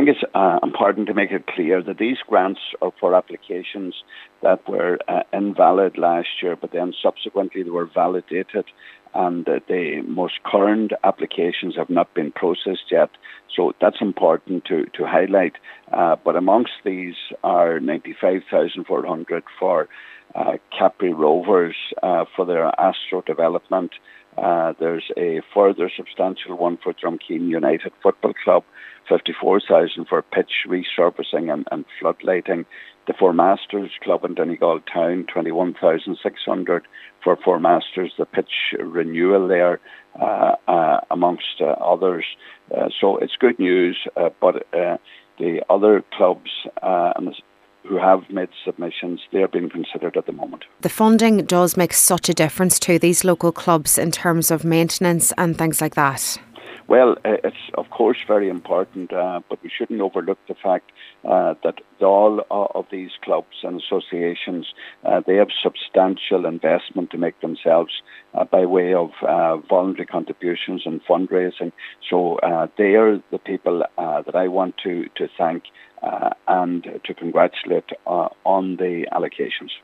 think it's important to make it clear that these grants are for applications that were invalid last year, but then subsequently they were validated, and the most current applications have not been processed yet. So that's important to highlight. But amongst these are 95,400 for Capri Rovers for their Astro development. There's a further substantial one for Drumkeen United Football Club, 54,000 for pitch resurfacing and floodlighting. The Four Masters Club in Donegal Town, 21,600 for Four Masters, the pitch renewal there, amongst others. So it's good news, but the other clubs who have made submissions, they're being considered at the moment. The funding does make such a difference to these local clubs in terms of maintenance and things like that. Well, it's of course very important, but we shouldn't overlook the fact that all of these clubs and associations, they have substantial investment to make themselves by way of voluntary contributions and fundraising. So they are the people that I want to thank and to congratulate on the allocations.